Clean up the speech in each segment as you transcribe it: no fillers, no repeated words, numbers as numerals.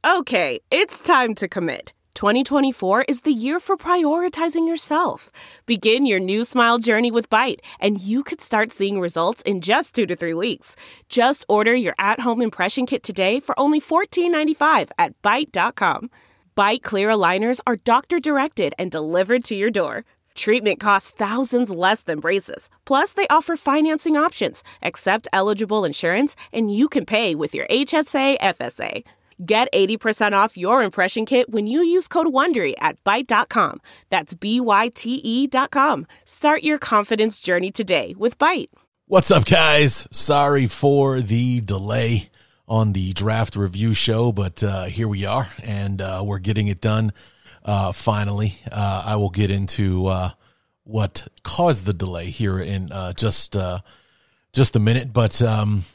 Okay, it's time to commit. 2024 is the year for prioritizing yourself. Begin your new smile journey with Byte, and you could start seeing results in just 2 to 3 weeks. Just order your at-home impression kit today for only $14.95 at Byte.com. Byte Clear aligners are doctor-directed and delivered to your door. Treatment costs thousands less than braces. Plus, they offer financing options, accept eligible insurance, and you can pay with your HSA, FSA. Get 80% off your impression kit when you use code WONDERY at Byte.com. That's BYTE.com. Start your confidence journey today with Byte. What's up, guys? Sorry for the delay on the draft review show, but here we are, and we're getting it done finally. I will get into what caused the delay here in just a minute, but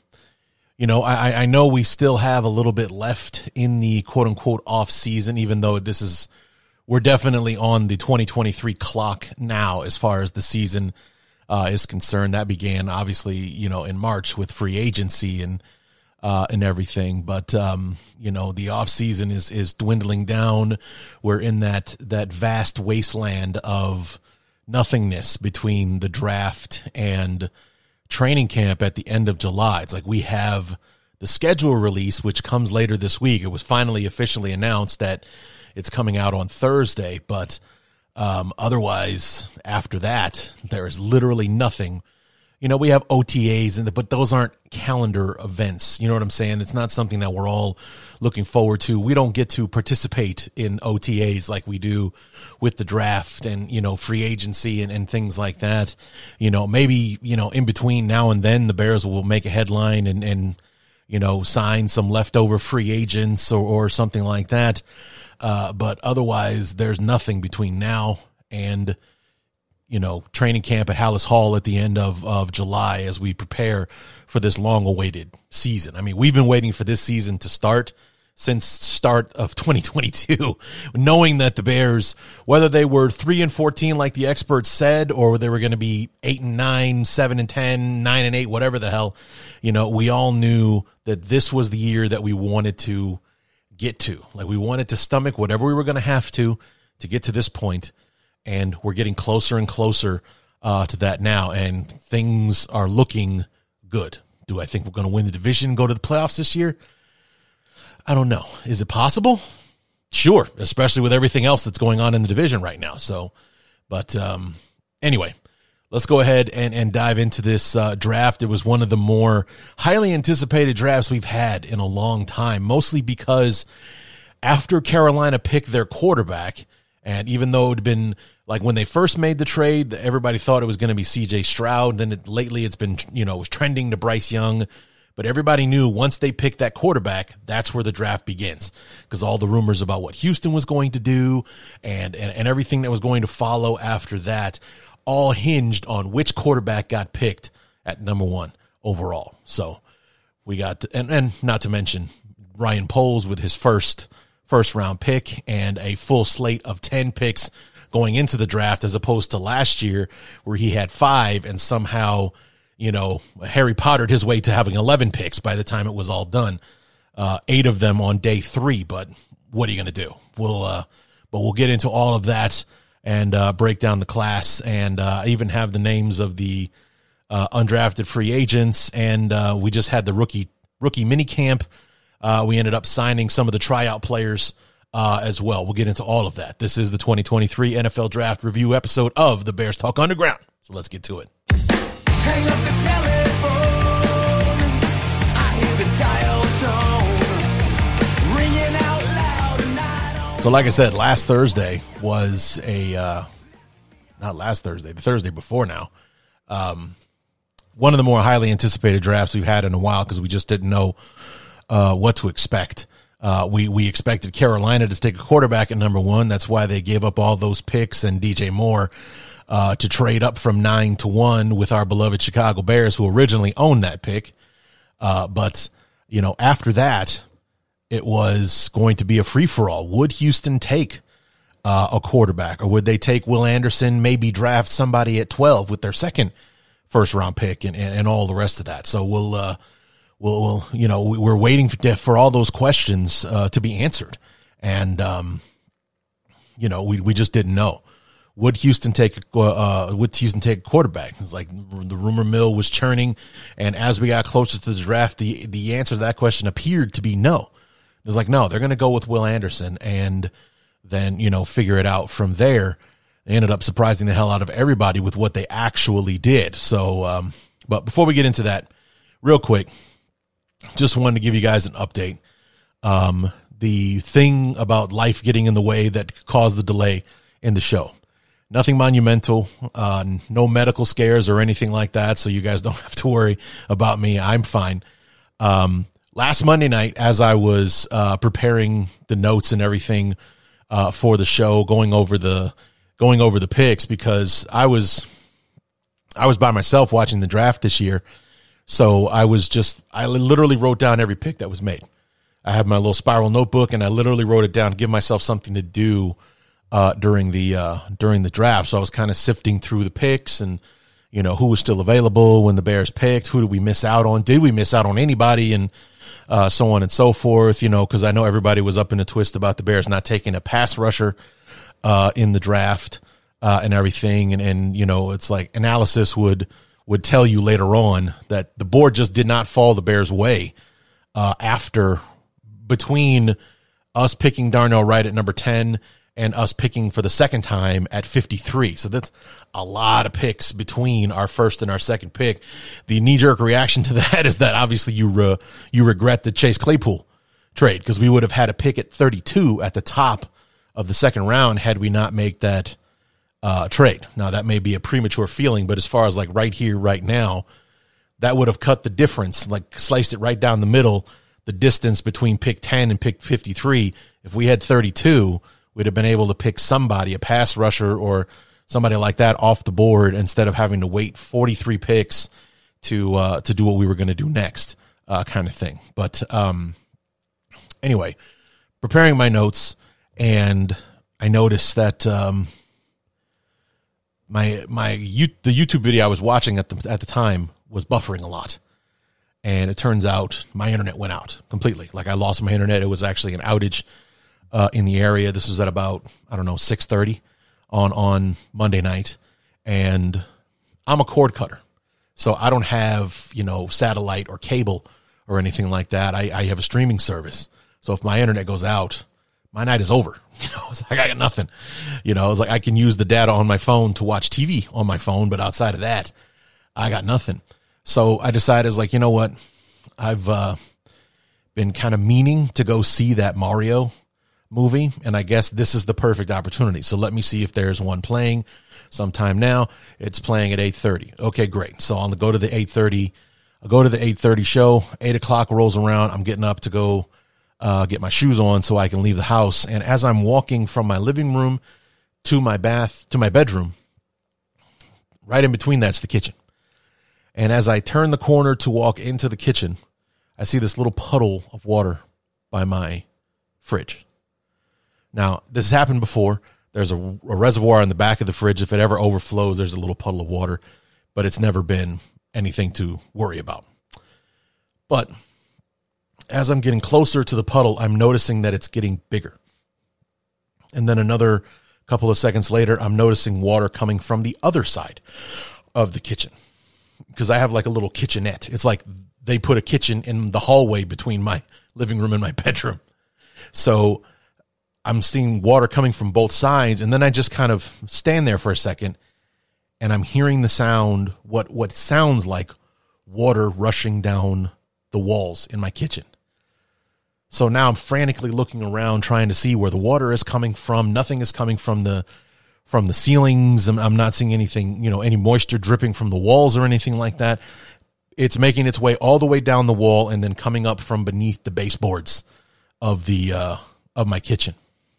I know we still have a little bit left in the quote unquote off season, even though we're definitely on the 2023 clock now as far as the season is concerned. That began obviously, in March with free agency and everything. But, the off season is dwindling down. We're in that vast wasteland of nothingness between the draft and training camp at the end of July. It's like we have the schedule release, which comes later this week. It was finally officially announced that it's coming out on Thursday, but otherwise, after that, there is literally nothing. We have OTAs, but those aren't calendar events. You know what I'm saying? It's not something that we're all looking forward to. We don't get to participate in OTAs like we do with the draft and, free agency and things like that. Maybe, in between now and then, the Bears will make a headline and sign some leftover free agents or something like that. But otherwise, there's nothing between now and training camp at Hallis Hall at the end of July as we prepare for this long-awaited season. I mean, we've been waiting for this season to start since start of 2022, knowing that the Bears, whether they were 3-14 like the experts said, or they were going to be 8-9, 7-10, 9-8, whatever the hell, we all knew that this was the year that we wanted to get to. Like, we wanted to stomach whatever we were going to have to get to this point. And we're getting closer and closer to that now, and things are looking good. Do I think we're going to win the division and go to the playoffs this year? I don't know. Is it possible? Sure, especially with everything else that's going on in the division right now. So, but anyway, let's go ahead and dive into this draft. It was one of the more highly anticipated drafts we've had in a long time, mostly because after Carolina picked their quarterback, and even though it had been like when they first made the trade, everybody thought it was going to be C.J. Stroud. Then lately it's been, it was trending to Bryce Young. But everybody knew once they picked that quarterback, that's where the draft begins. Because all the rumors about what Houston was going to do and everything that was going to follow after that all hinged on which quarterback got picked at number 1 overall. So we got, and not to mention Ryan Poles with his first round pick and a full slate of 10 picks going into the draft, as opposed to last year where he had 5 and somehow, Harry Pottered his way to having 11 picks by the time it was all done. 8 of them on day 3, but what are you going to do? We'll get into all of that and break down the class and even have the names of the undrafted free agents. And we just had the rookie mini camp. We ended up signing some of the tryout players as well. We'll get into all of that. This is the 2023 NFL Draft Review episode of the Bears Talk Underground. So let's get to it. Hang up the telephone. I hear the dial tone ringing out loud, and I don't. So like I said, last Thursday was the Thursday before now. One of the more highly anticipated drafts we've had in a while because we just didn't know what to expect. We expected Carolina to take a quarterback at number 1. That's why they gave up all those picks and DJ Moore to trade up from 9 to 1 with our beloved Chicago Bears, who originally owned that pick. But after that, it was going to be a free-for-all. Would Houston take a quarterback, or would they take Will Anderson, maybe draft somebody at 12 with their second first-round pick and all the rest of that? So we're waiting for all those questions to be answered. And, we just didn't know. Would Houston take a quarterback? It's like the rumor mill was churning. And as we got closer to the draft, the answer to that question appeared to be no. It was like, no, they're going to go with Will Anderson and then, figure it out from there. They ended up surprising the hell out of everybody with what they actually did. So, but before we get into that, real quick, just wanted to give you guys an update. The thing about life getting in the way that caused the delay in the show. Nothing monumental, no medical scares or anything like that, so you guys don't have to worry about me. I'm fine. Last Monday night, as I was preparing the notes and everything for the show, going over the picks, because I was by myself watching the draft this year, so I literally wrote down every pick that was made. I have my little spiral notebook, and I literally wrote it down to give myself something to do during the draft. So I was kind of sifting through the picks and, who was still available when the Bears picked, who did we miss out on? Did we miss out on anybody? And so on and so forth, because I know everybody was up in a twist about the Bears not taking a pass rusher in the draft and everything. And it's like analysis would tell you later on that the board just did not fall the Bears' way between us picking Darnell Wright at number 10 and us picking for the second time at 53. So that's a lot of picks between our first and our second pick. The knee-jerk reaction to that is that obviously you regret the Chase Claypool trade, because we would have had a pick at 32 at the top of the second round had we not make that trade. Now, that may be a premature feeling, but as far as like right here, right now, that would have cut the difference, like sliced it right down the middle, the distance between pick 10 and pick 53. If we had 32, we'd have been able to pick somebody, a pass rusher or somebody like that, off the board instead of having to wait 43 picks to do what we were going to do next, kind of thing. But anyway, preparing my notes, and I noticed that the YouTube video I was watching at the time was buffering a lot. And it turns out my internet went out completely. Like, I lost my internet. It was actually an outage in the area. This was at about, 6:30 on Monday night. And I'm a cord cutter, so I don't have, satellite or cable or anything like that. I have a streaming service. So if my internet goes out, my night is over. It's like I got nothing. It's like I can use the data on my phone to watch TV on my phone, but outside of that, I got nothing. So I decided, like, you know what? I've been kind of meaning to go see that Mario movie, and I guess this is the perfect opportunity. So let me see if there's one playing sometime now. It's playing at 8:30. Okay, great. So I'll go to the 8:30. I'll go to the 8:30 show. 8 o'clock rolls around. I'm getting up to go get my shoes on so I can leave the house. And as I'm walking from my living room to my bedroom, right in between that's the kitchen. And as I turn the corner to walk into the kitchen, I see this little puddle of water by my fridge. Now, this has happened before. There's a reservoir in the back of the fridge. If it ever overflows, there's a little puddle of water, but it's never been anything to worry about. But as I'm getting closer to the puddle, I'm noticing that it's getting bigger. And then another couple of seconds later, I'm noticing water coming from the other side of the kitchen, because I have like a little kitchenette. It's like they put a kitchen in the hallway between my living room and my bedroom. So I'm seeing water coming from both sides, and then I just kind of stand there for a second, and I'm hearing the sound, what sounds like water rushing down the walls in my kitchen. So now I'm frantically looking around, trying to see where the water is coming from. Nothing is coming from the ceilings. I'm not seeing anything, any moisture dripping from the walls or anything like that. It's making its way all the way down the wall and then coming up from beneath the baseboards of of my kitchen.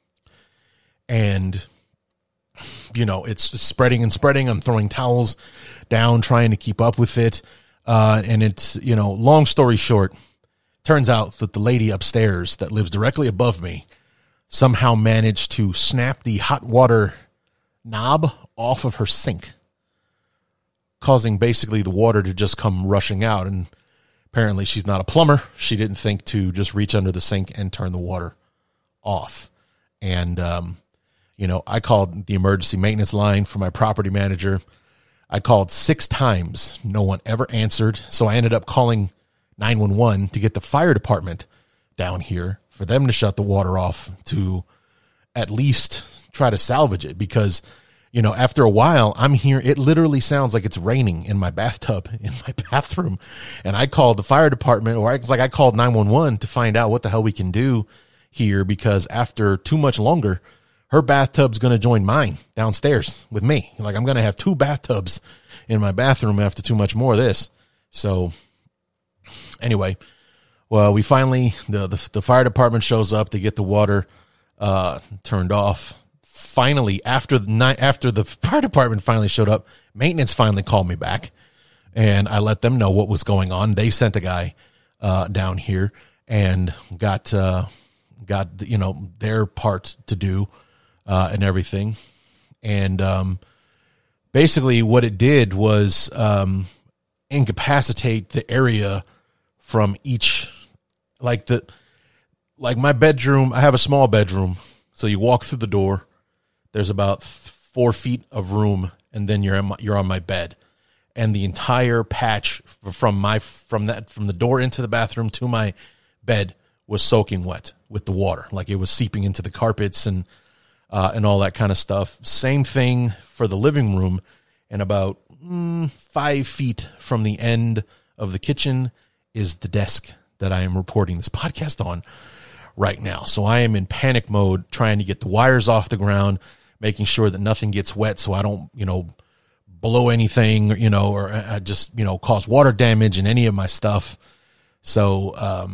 And, it's spreading and spreading. I'm throwing towels down, trying to keep up with it. And it's, long story short, turns out that the lady upstairs that lives directly above me somehow managed to snap the hot water knob off of her sink, causing basically the water to just come rushing out. And apparently she's not a plumber. She didn't think to just reach under the sink and turn the water off. And, I called the emergency maintenance line for my property manager. I called 6 times. No one ever answered. So I ended up calling 911 to get the fire department down here for them to shut the water off to at least try to salvage it. Because, after a while, I'm here. It literally sounds like it's raining in my bathtub, in my bathroom. And I called the fire department, or it's like I called 911 to find out what the hell we can do here, because after too much longer, her bathtub's going to join mine downstairs with me. Like, I'm going to have 2 bathtubs in my bathroom after too much more of this. So anyway, well, we finally, the fire department shows up to get the water turned off. Finally, after the fire department finally showed up, maintenance finally called me back, and I let them know what was going on. They sent a guy down here and got their part to do and everything. And basically what it did was incapacitate the area from each, like my bedroom. I have a small bedroom, so you walk through the door. There's about 4 feet of room, and then you're on my bed, and the entire patch from the door into the bathroom to my bed was soaking wet with the water. Like, it was seeping into the carpets and all that kind of stuff. Same thing for the living room, and about 5 feet from the end of the kitchen is the desk that I am reporting this podcast on right now. So I am in panic mode, trying to get the wires off the ground, making sure that nothing gets wet so I don't, blow anything, or just, cause water damage in any of my stuff. So,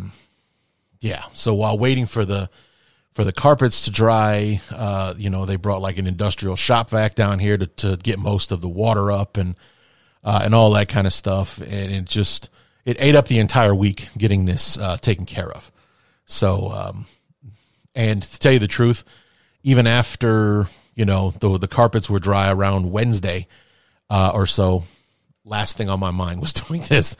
so while waiting for the carpets to dry, they brought like an industrial shop vac down here to get most of the water up and all that kind of stuff. And it ate up the entire week getting this taken care of. So, and to tell you the truth, even after, the carpets were dry around Wednesday or so, last thing on my mind was doing this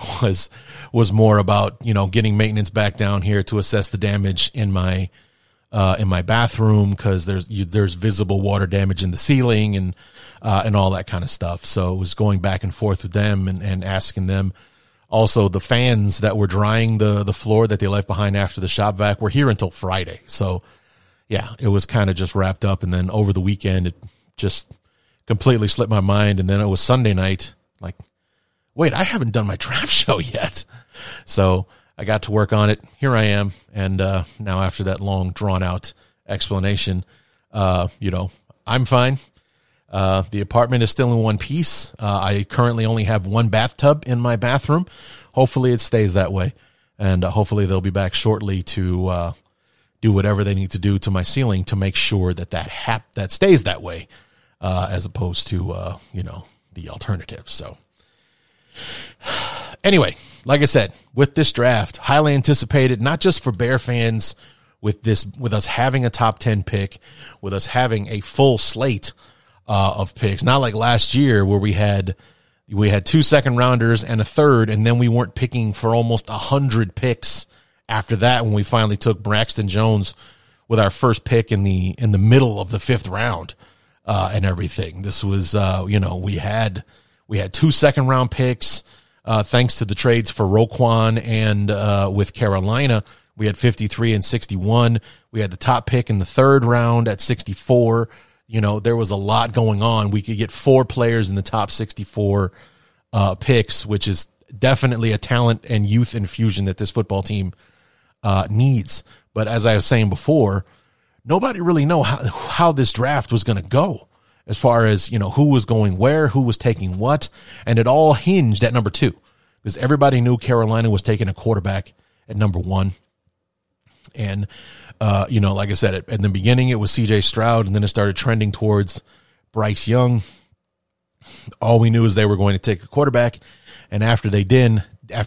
was more about, getting maintenance back down here to assess the damage in my bathroom, because there's visible water damage in the ceiling and all that kind of stuff. So it was going back and forth with them and asking them. Also, the fans that were drying the floor that they left behind after the shop vac were here until Friday. So, yeah, it was kind of just wrapped up. And then over the weekend, it just completely slipped my mind. And then it was Sunday night. Like, wait, I haven't done my draft show yet. So I got to work on it. Here I am. And now after that long, drawn-out explanation, I'm fine. The apartment is still in one piece. I currently only have 1 bathtub in my bathroom. Hopefully it stays that way. And hopefully they'll be back shortly to do whatever they need to do to my ceiling to make sure that stays that way, as opposed to, the alternative. So anyway, like I said, with this draft, highly anticipated, not just for Bear fans, with us having a top 10 pick, with us having a full slate of picks, not like last year where we had 2 second rounders and a third, and then we weren't picking for almost 100 picks after that when we finally took Braxton Jones with our first pick in the middle of the 5th round and everything. This was we had 2 second round picks thanks to the trades for Roquan and with Carolina. We had 53 and 61. We had the top pick in the 3rd round at 64. There was a lot going on. We could get 4 players in the top 64 picks, which is definitely a talent and youth infusion that this football team needs. But as I was saying before, nobody really know how this draft was going to go as far as, who was going where, who was taking what. And it all hinged at number 2 because everybody knew Carolina was taking a quarterback at number 1. And, like I said, in the beginning, it was C.J. Stroud, and then it started trending towards Bryce Young. All we knew is they were going to take a quarterback, and after they did,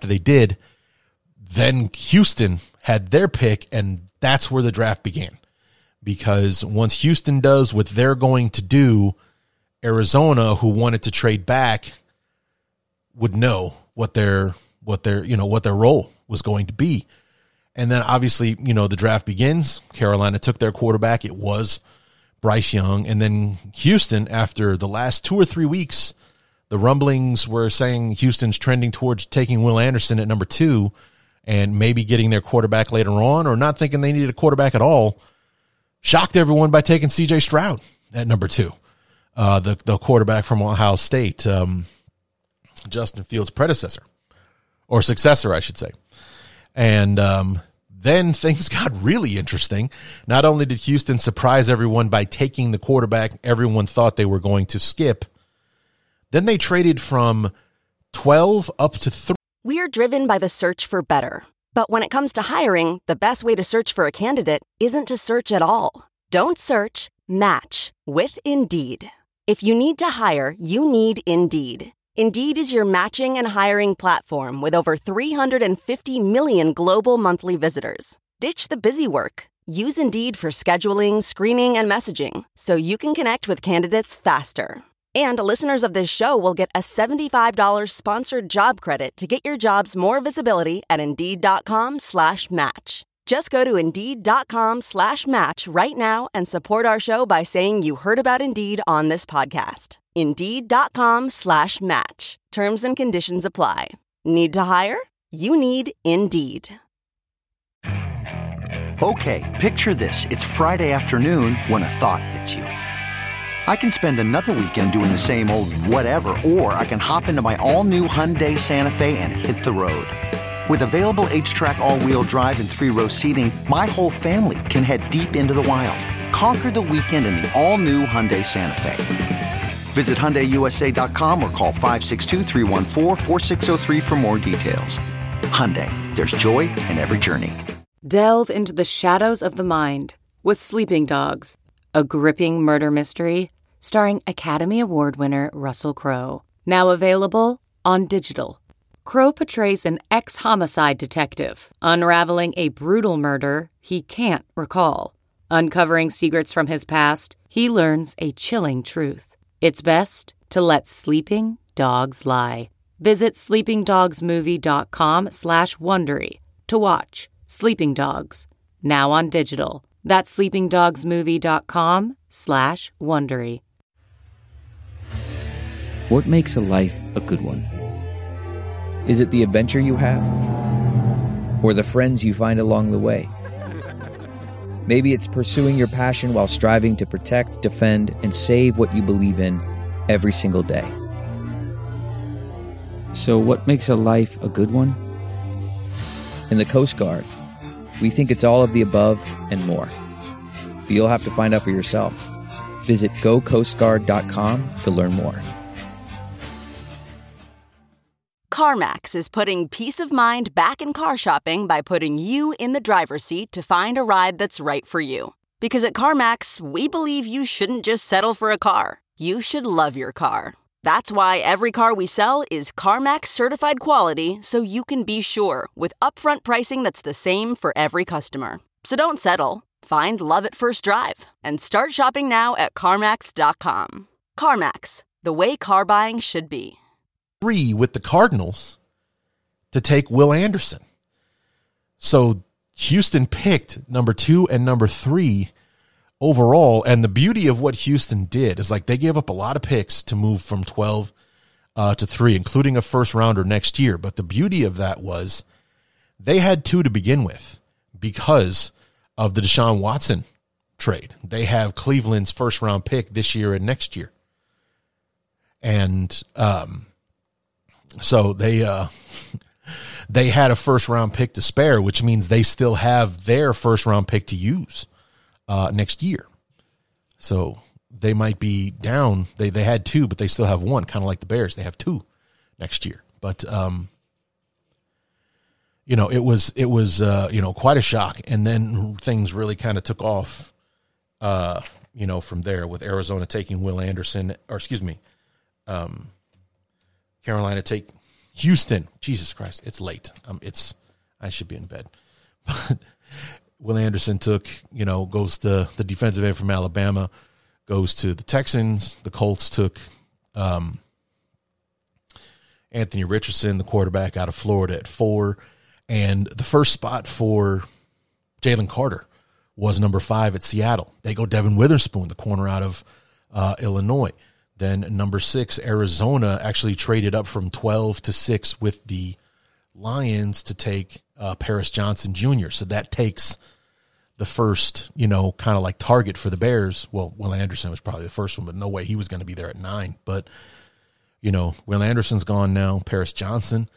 then Houston had their pick, and that's where the draft began. Because once Houston does what they're going to do, Arizona, who wanted to trade back, would know what their what their role was going to be. And then obviously, the draft begins. Carolina took their quarterback. It was Bryce Young. And then Houston, after the last 2 or 3 weeks, the rumblings were saying Houston's trending towards taking Will Anderson at number 2 and maybe getting their quarterback later on, or not thinking they needed a quarterback at all. Shocked everyone by taking C.J. Stroud at number 2, the quarterback from Ohio State, Justin Fields' predecessor, or successor, I should say. And then things got really interesting. Not only did Houston surprise everyone by taking the quarterback everyone thought they were going to skip, then they traded from 12 up to 3. We're driven by the search for better. But when it comes to hiring, the best way to search for a candidate isn't to search at all. Don't search, match with Indeed. If you need to hire, you need Indeed. Indeed is your matching and hiring platform with over 350 million global monthly visitors. Ditch the busy work. Use Indeed for scheduling, screening, and messaging so you can connect with candidates faster. And listeners of this show will get a $75 sponsored job credit to get your jobs more visibility at Indeed.com/match. Just go to Indeed.com/match right now and support our show by saying you heard about Indeed on this podcast. Indeed.com/match. Terms and conditions apply. Need to hire? You need Indeed. Okay, picture this. It's Friday afternoon when a thought hits you. I can spend another weekend doing the same old whatever, or I can hop into my all-new Hyundai Santa Fe and hit the road. With available H-Track all-wheel drive and 3-row seating, my whole family can head deep into the wild. Conquer the weekend in the all-new Hyundai Santa Fe. Visit HyundaiUSA.com or call 562-314-4603 for more details. Hyundai, there's joy in every journey. Delve into the shadows of the mind with Sleeping Dogs, a gripping murder mystery starring Academy Award winner Russell Crowe. Now available on digital. Crowe portrays an ex-homicide detective unraveling a brutal murder he can't recall. Uncovering secrets from his past, he learns a chilling truth. It's best to let sleeping dogs lie. Visit sleepingdogsmovie.com/Wondery to watch Sleeping Dogs, now on digital. That's sleepingdogsmovie.com/Wondery. What makes a life a good one? Is it the adventure you have? Or the friends you find along the way? Maybe it's pursuing your passion while striving to protect, defend, and save what you believe in every single day. So what makes a life a good one? In the Coast Guard, we think it's all of the above and more. But you'll have to find out for yourself. Visit GoCoastGuard.com to learn more. CarMax is putting peace of mind back in car shopping by putting you in the driver's seat to find a ride that's right for you. Because at CarMax, we believe you shouldn't just settle for a car. You should love your car. That's why every car we sell is CarMax certified quality, so you can be sure with upfront pricing that's the same for every customer. So don't settle. Find love at first drive and start shopping now at CarMax.com. CarMax, the way car buying should be. 3 with the Cardinals to take Will Anderson. So Houston picked number 2 and number 3 overall. And the beauty of what Houston did is like they gave up a lot of picks to move from 12 to 3, including a first rounder next year. But the beauty of that was they had 2 to begin with because of the Deshaun Watson trade. They have Cleveland's first round pick this year and next year. And so they had a first round pick to spare, which means they still have their first round pick to use next year. So they might be down. They had 2, but they still have 1, kind of like the Bears. They have 2 next year. But it was quite a shock, and then things really kind of took off from there with Arizona taking Will Anderson, Carolina take Houston. Jesus Christ, it's late. I should be in bed. But Will Anderson goes to the defensive end from Alabama, goes to the Texans. The Colts took Anthony Richardson, the quarterback out of Florida, at 4. And the first spot for Jalen Carter was number 5 at Seattle. They go Devin Witherspoon, the corner out of Illinois. Then number 6, Arizona, actually traded up from 12 to 6 with the Lions to take Paris Johnson Jr. So that takes the first, kind of like target for the Bears. Well, Will Anderson was probably the first one, but no way he was going to be there at 9. But, Will Anderson's gone now. Paris Johnson,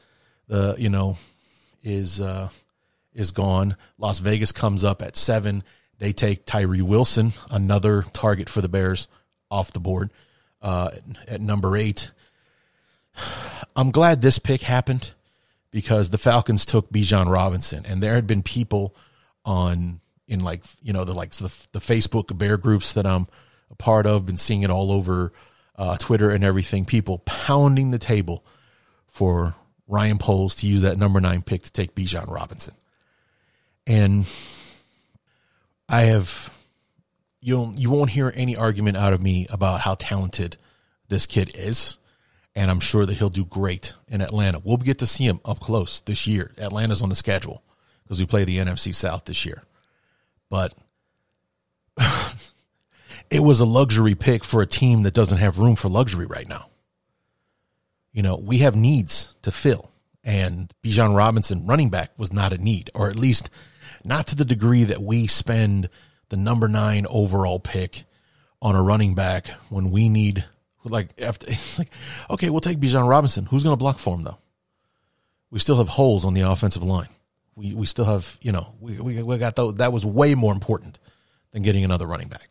is gone. Las Vegas comes up at 7. They take Tyree Wilson, another target for the Bears, off the board at number 8. I'm glad this pick happened because the Falcons took Bijan Robinson, and there had been people in the Facebook Bear groups that I'm a part of, been seeing it all over Twitter and everything, people pounding the table for Ryan Poles to use that number 9 pick to take Bijan Robinson. And you won't hear any argument out of me about how talented this kid is, and I'm sure that he'll do great in Atlanta. We'll get to see him up close this year. Atlanta's on the schedule because we play the NFC South this year. But it was a luxury pick for a team that doesn't have room for luxury right now. We have needs to fill, and Bijan Robinson, running back, was not a need, or at least not to the degree that we spend the number 9 overall pick on a running back when we need, okay, we'll take Bijan Robinson. Who's going to block for him, though? We still have holes on the offensive line. We still have, we got that was way more important than getting another running back.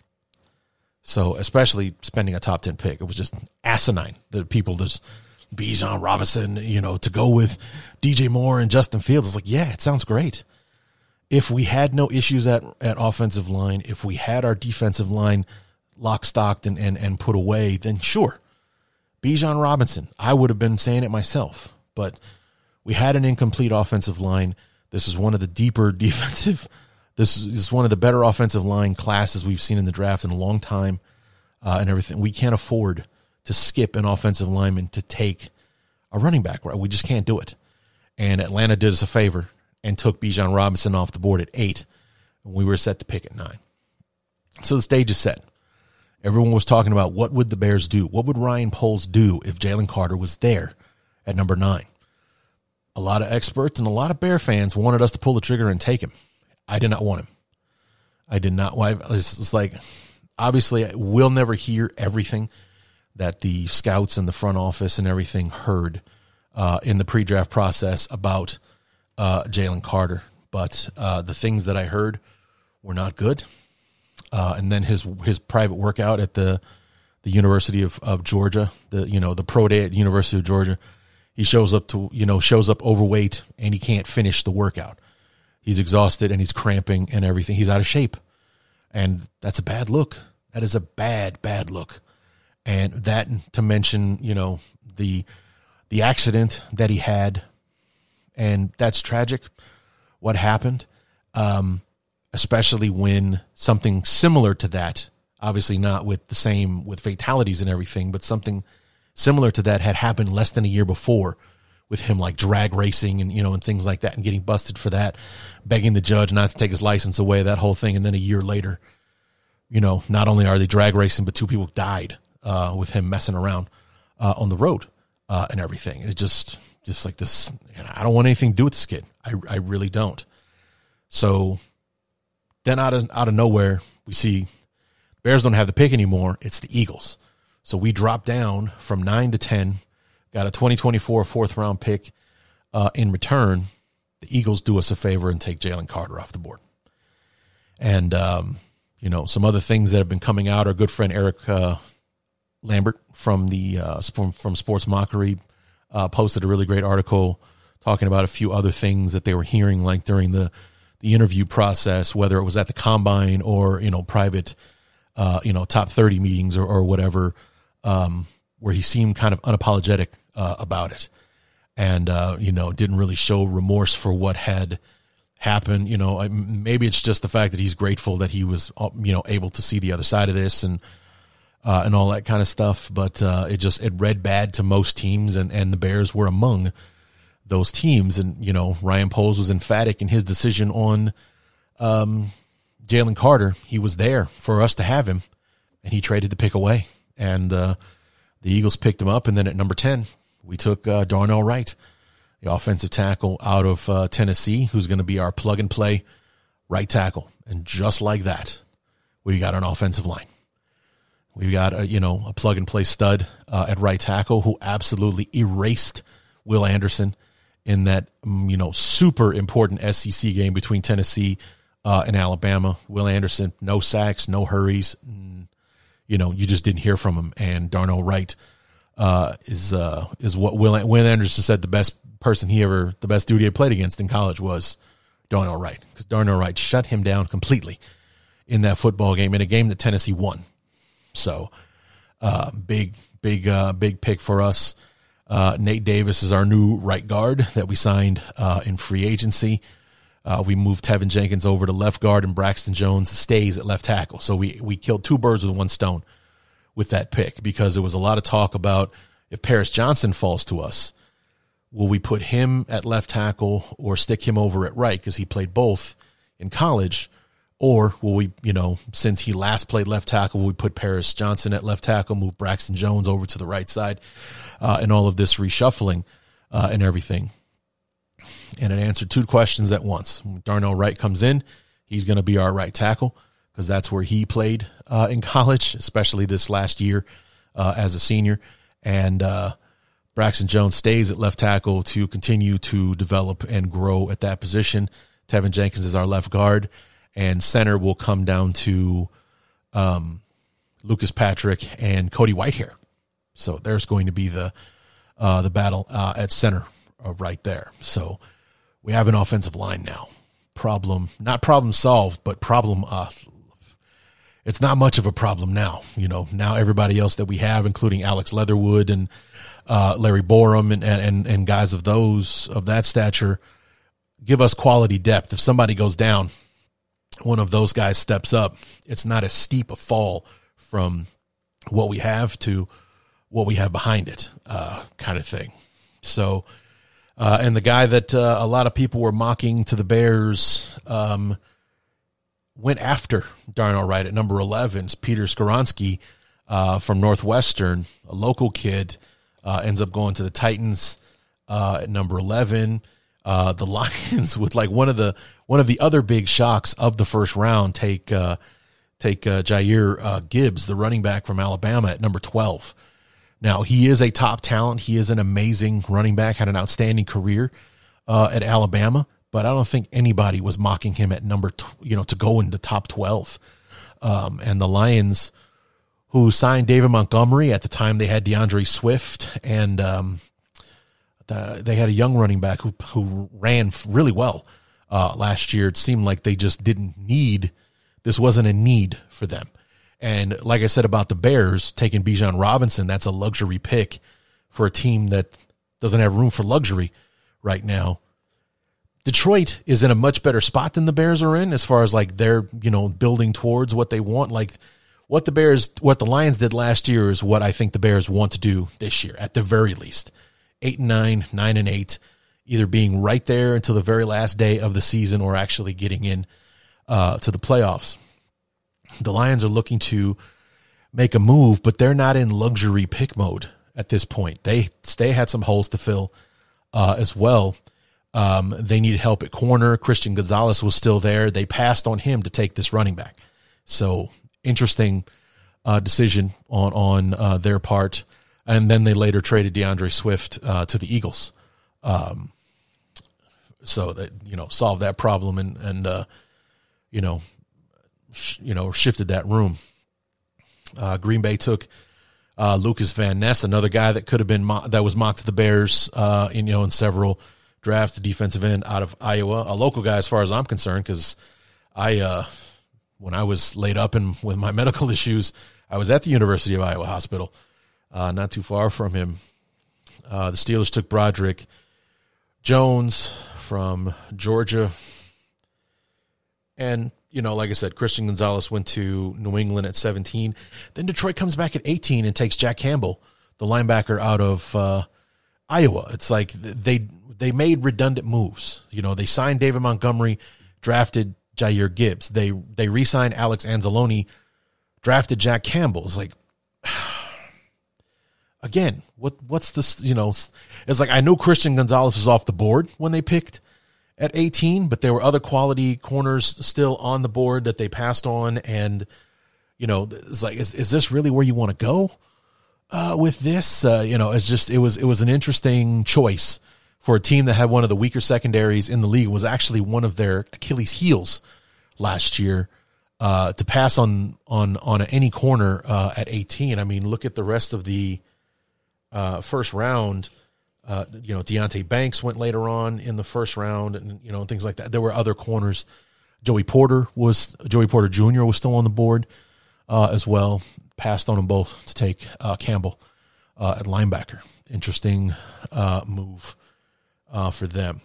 So especially spending a top 10 pick, it was just asinine that people just Bijan Robinson, to go with DJ Moore and Justin Fields. It's like, yeah, it sounds great. If we had no issues at offensive line, if we had our defensive line lock, stocked, and put away, then sure, Bijan Robinson. I would have been saying it myself, but we had an incomplete offensive line. This is one of the deeper defensive. This is one of the better offensive line classes we've seen in the draft in a long time, and everything. We can't afford to skip an offensive lineman to take a running back. Right? We just can't do it. And Atlanta did us a favor and took Bijan Robinson off the board at 8. And we were set to pick at 9. So the stage is set. Everyone was talking about what would the Bears do? What would Ryan Poles do if Jalen Carter was there at number 9? A lot of experts and a lot of Bear fans wanted us to pull the trigger and take him. I did not want him. I did not. It's like, obviously, we'll never hear everything that the scouts and the front office and everything heard in the pre-draft process about Jalen Carter. But the things that I heard were not good. And then his private workout at the University of Georgia, the pro day at the University of Georgia, he shows up overweight and he can't finish the workout. He's exhausted and he's cramping and everything. He's out of shape. And that's a bad look. That is a bad, bad look. And that, to mention, the accident that he had, and that's tragic, what happened, especially when something similar to that, obviously not with fatalities and everything, but something similar to that had happened less than a year before with him, like drag racing and, and things like that, and getting busted for that, begging the judge not to take his license away, that whole thing. And then a year later, not only are they drag racing, but 2 people died with him messing around on the road and everything. It's just like this. I don't want anything to do with this kid. I really don't. So then out of nowhere, we see Bears don't have the pick anymore. It's the Eagles. So we drop down from 9 to 10, got a 2024 4th-round pick in return. The Eagles do us a favor and take Jalen Carter off the board. And, some other things that have been coming out, our good friend Eric Lambert from from Sports Mockery posted a really great article talking about a few other things that they were hearing, like during the interview process, whether it was at the combine or, private, top 30 meetings or whatever, where he seemed kind of unapologetic about it. And, didn't really show remorse for what had happened. Maybe it's just the fact that he's grateful that he was, able to see the other side of this. And and all that kind of stuff. But it read bad to most teams, and the Bears were among those teams. And, Ryan Poles was emphatic in his decision on Jalen Carter. He was there for us to have him, and he traded the pick away. And the Eagles picked him up, and then at number 10, we took Darnell Wright, the offensive tackle out of Tennessee, who's going to be our plug-and-play right tackle. And just like that, we got an offensive line. We got a plug-and-play stud at right tackle who absolutely erased Will Anderson in that super important SEC game between Tennessee and Alabama. Will Anderson, no sacks, no hurries. You just didn't hear from him. And Darnell Wright is what Will Anderson said the best dude he had played against in college was Darnell Wright, because Darnell Wright shut him down completely in that football game, in a game that Tennessee won. So big pick for us. Nate Davis is our new right guard that we signed in free agency. We moved Tevin Jenkins over to left guard, and Braxton Jones stays at left tackle. So we killed two birds with one stone with that pick, because there was a lot of talk about, if Paris Johnson falls to us, will we put him at left tackle or stick him over at right, because he played both in college? Or will we, since he last played left tackle, will we put Paris Johnson at left tackle, move Braxton Jones over to the right side, and all of this reshuffling and everything? And it answered two questions at once. When Darnell Wright comes in, he's going to be our right tackle, because that's where he played in college, especially this last year as a senior. And Braxton Jones stays at left tackle to continue to develop and grow at that position. Tevin Jenkins is our left guard, and center will come down to Lucas Patrick and Cody Whitehair. So there's going to be the battle at center right there. So we have an offensive line now. Not problem solved, but problem. It's not much of a problem now. Now everybody else that we have, including Alex Leatherwood and Larry Borum and guys of that stature, give us quality depth. If somebody goes down, one of those guys steps up. It's not as steep a fall from what we have to what we have behind it, kind of thing. So, and the guy that a lot of people were mocking to the Bears went after Darnell Wright at number 11. Peter Skoronski from Northwestern, a local kid, ends up going to the Titans at number 11. The Lions, with like one of the other big shocks of the first round, take Jair Gibbs, the running back from Alabama, at number 12. Now, he is a top talent. He is an amazing running back, had an outstanding career at Alabama, but I don't think anybody was mocking him at number, to go in the top 12. And the Lions, who signed David Montgomery at the time, they had DeAndre Swift, and they had a young running back who ran really well last year. It seemed like they just this wasn't a need for them. And like I said about the Bears taking Bijan Robinson, that's a luxury pick for a team that doesn't have room for luxury right now. Detroit is in a much better spot than the Bears are in, as far as like they're, building towards what they want. Like what the Lions did last year is what I think the Bears want to do this year, at the very least. 8-9, 9-8, either being right there until the very last day of the season or actually getting in to the playoffs. The Lions are looking to make a move, but they're not in luxury pick mode at this point. They had some holes to fill as well. They needed help at corner. Christian Gonzalez was still there. They passed on him to take this running back. So interesting decision on their part. And then they later traded DeAndre Swift to the Eagles. So that, solved that problem and shifted that room. Green Bay took Lucas Van Ness, another guy that could have been that was mocked to the Bears in several drafts, the defensive end out of Iowa, a local guy as far as I'm concerned, because when I was laid up and with my medical issues, I was at the University of Iowa Hospital, not too far from him. The Steelers took Broderick Jones from Georgia. And, like I said, Christian Gonzalez went to New England at 17. Then Detroit comes back at 18 and takes Jack Campbell, the linebacker out of Iowa. It's like they made redundant moves. They signed David Montgomery, drafted Jahir Gibbs. They re-signed Alex Anzalone, drafted Jack Campbell. It's like, again, what's this? It's like I know Christian Gonzalez was off the board when they picked at 18, but there were other quality corners still on the board that they passed on. And, it's like, is this really where you want to go with this? It was an interesting choice for a team that had one of the weaker secondaries in the league. It was actually one of their Achilles heels last year, to pass on any corner at 18. I mean, look at the rest of the first round. Deonte Banks went later on in the first round, and things like that. There were other corners. Joey Porter Jr. was still on the board as well. Passed on them both to take Campbell at linebacker. Interesting move for them.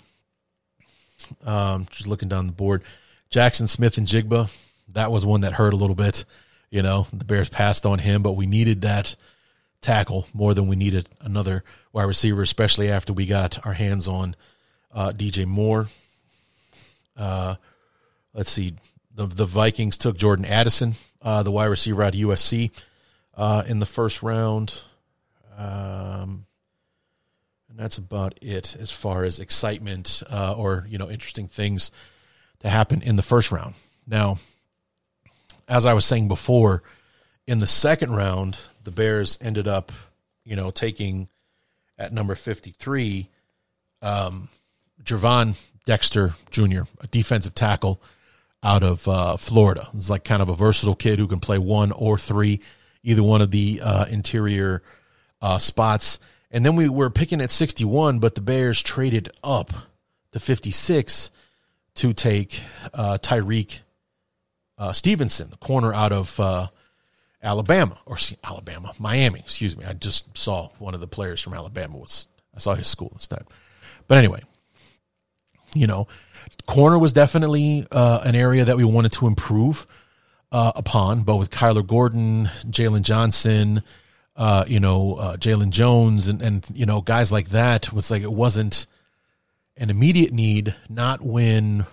Just looking down the board, Jackson Smith and Jigba. That was one that hurt a little bit. The Bears passed on him, but we needed that tackle more than we needed another wide receiver, especially after we got our hands on DJ Moore. Let's see. The Vikings took Jordan Addison, the wide receiver out of USC, in the first round. And that's about it as far as excitement or interesting things to happen in the first round. Now, as I was saying before, in the second round, the Bears ended up, taking at number 53, Gervon Dexter Jr., a defensive tackle out of Florida. He's like kind of a versatile kid who can play 1 or 3, either one of the interior spots. And then we were picking at 61, but the Bears traded up to 56 to take Tyreek Stevenson, the corner out of Miami, excuse me. I just saw one of the players from Alabama. I saw his school instead. But anyway, corner was definitely an area that we wanted to improve upon, but with Kyler Gordon, Jalen Johnson, Jalen Jones, and guys like that, was like it wasn't an immediate need, not when,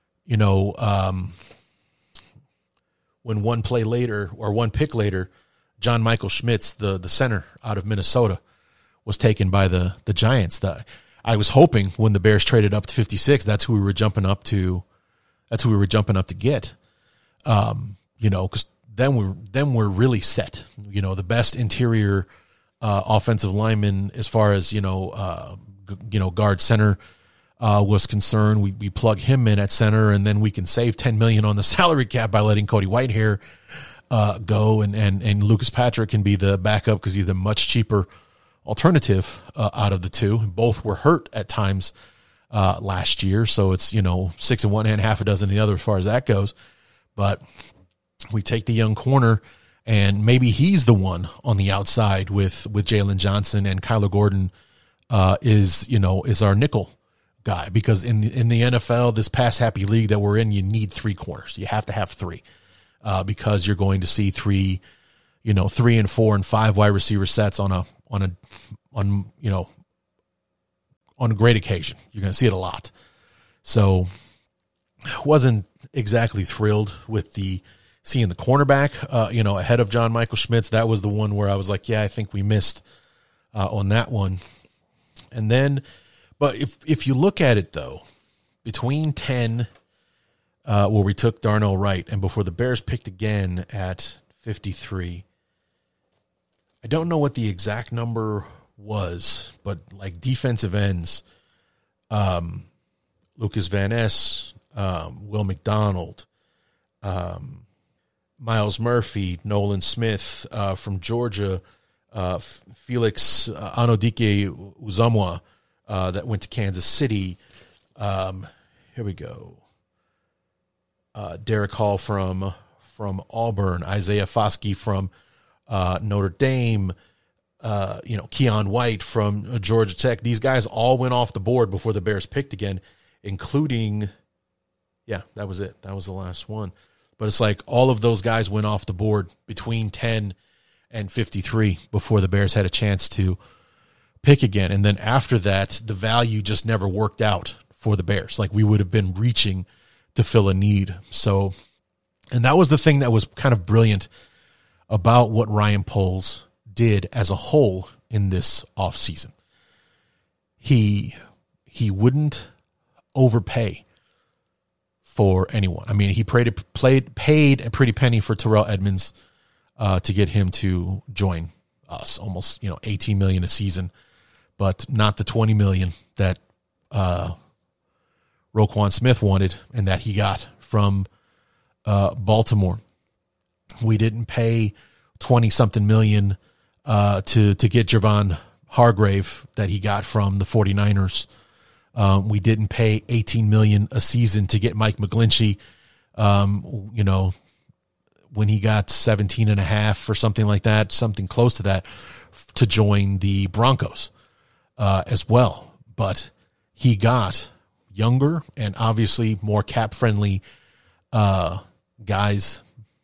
when one pick later, John Michael Schmitz, the center out of Minnesota, was taken by the Giants. I was hoping when the Bears traded up to 56, that's who we were jumping up to. That's who we were jumping up to get. Because then we're really set. The best interior offensive lineman as far as guard center was concerned. We plug him in at center, and then we can save $10 million on the salary cap by letting Cody Whitehair go, and Lucas Patrick can be the backup because he's a much cheaper alternative out of the two. Both were hurt at times last year, so it's 6 in one hand, half a dozen in the other as far as that goes. But we take the young corner, and maybe he's the one on the outside with Jalen Johnson, and Kyler Gordon is our nickel guy, because in the NFL, this pass happy league that we're in, you need 3 corners. You have to have 3 because you're going to see 3 and 4 and 5 wide receiver sets on a great occasion. You're going to see it a lot. So wasn't exactly thrilled with seeing the cornerback, ahead of John Michael Schmitz. That was the one where I was like, yeah, I think we missed on that one. And then, but if you look at it though, between 10, where we took Darnell Wright, and before the Bears picked again at 53, I don't know what the exact number was, but like defensive ends, Lucas Van Ness, Will McDonald, Miles Murphy, Nolan Smith from Georgia, Felix Anodike Uzomwa that went to Kansas City. Here we go. Derek Hall from Auburn, Isaiah Foskey from Notre Dame, Keon White from Georgia Tech. These guys all went off the board before the Bears picked again, including Yeah, that was it. That was the last one. But it's like all of those guys went off the board between 10 and 53 before the Bears had a chance to pick again. And then after that, the value just never worked out for the Bears. Like we would have been reaching to fill a need. So, and that was the thing that was kind of brilliant about what Ryan Poles did as a whole in this offseason. He wouldn't overpay for anyone. I mean, he paid a pretty penny for Terrell Edmunds to get him to join us, almost $18 million a season, but not the $20 million that Roquan Smith wanted and that he got from Baltimore. We didn't pay 20-something million to get Javon Hargrave that he got from the 49ers. We didn't pay $18 million a season to get Mike McGlinchey, when he got 17.5 or something like that, something close to that, to join the Broncos as well. But he got younger and obviously more cap-friendly guys.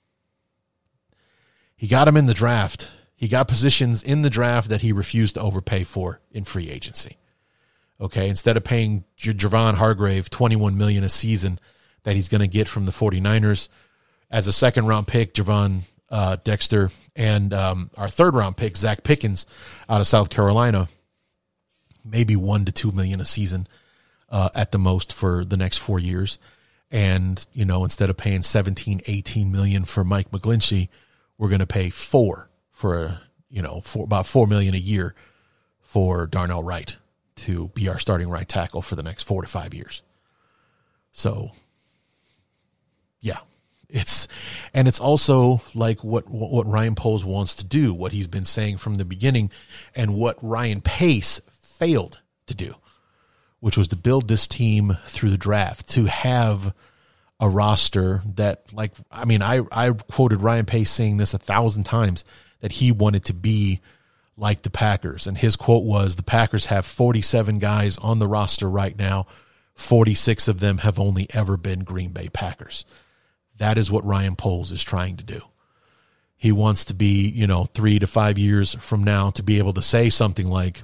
He got him in the draft. He got positions in the draft that he refused to overpay for in free agency. Okay, instead of paying Javon Hargrave $21 million a season that he's going to get from the 49ers, as a second-round pick, Javon Dexter, and our third-round pick, Zach Pickens, out of South Carolina, maybe $1 to $2 million a season at the most for the next 4 years. And, instead of paying $17-18 million for Mike McGlinchey, we're going to pay about $4 million a year for Darnell Wright to be our starting right tackle for the next 4 to 5 years. So, yeah, it's also like what Ryan Poles wants to do, what he's been saying from the beginning, and what Ryan Pace failed to do, which was to build this team through the draft, to have a roster that, I quoted Ryan Pace saying this 1,000 times, that he wanted to be like the Packers. And his quote was, the Packers have 47 guys on the roster right now. 46 of them have only ever been Green Bay Packers. That is what Ryan Poles is trying to do. He wants to be, 3 to 5 years from now to be able to say something like,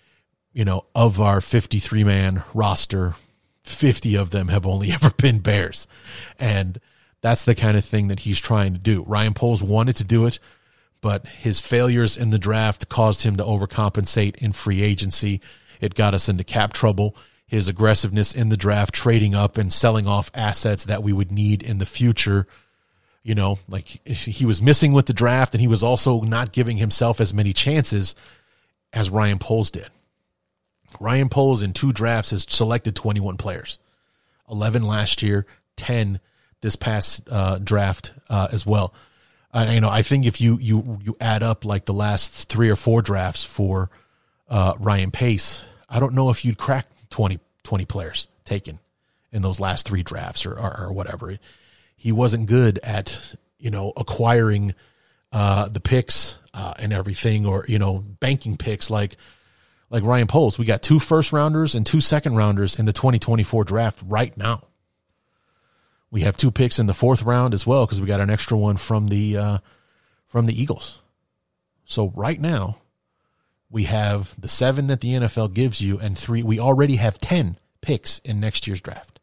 of our 53-man roster, 50 of them have only ever been Bears. And that's the kind of thing that he's trying to do. Ryan Poles wanted to do it, but his failures in the draft caused him to overcompensate in free agency. It got us into cap trouble. His aggressiveness in the draft, trading up and selling off assets that we would need in the future, he was missing with the draft, and he was also not giving himself as many chances as Ryan Poles did. Ryan Poles in 2 drafts has selected 21 players, 11 last year, 10 this past draft as well. I think if you add up like the last 3 or 4 drafts for Ryan Pace, I don't know if you'd crack 20 players taken in those last 3 drafts or whatever. He wasn't good at, acquiring the picks and everything, or, banking picks like Ryan Poles. We got 2 first-rounders and 2 second-rounders in the 2024 draft right now. We have 2 picks in the 4th round as well, because we got an extra one from the Eagles. So right now, we have the 7 that the NFL gives you, and 3. We already have 10 picks in next year's draft.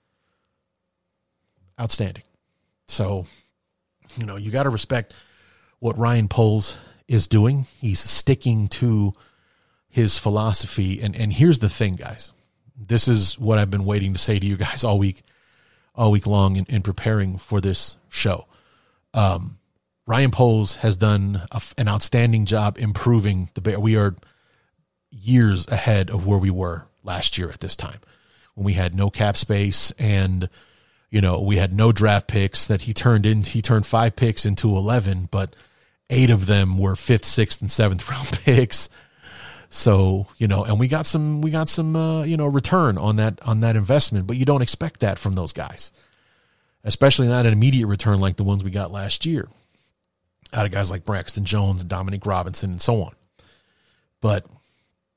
Outstanding. So, you got to respect what Ryan Poles is doing. He's sticking to his philosophy. And here's the thing, guys. This is what I've been waiting to say to you guys all week long in preparing for this show. Ryan Poles has done an outstanding job improving the Bears. We are years ahead of where we were last year at this time, when we had no cap space and, we had no draft picks that he turned 5 picks into 11, but 8 of them were 5th, 6th, and 7th round picks. So, and we got some return on that investment, but you don't expect that from those guys, especially not an immediate return like the ones we got last year out of guys like Braxton Jones, Dominic Robinson, and so on. But,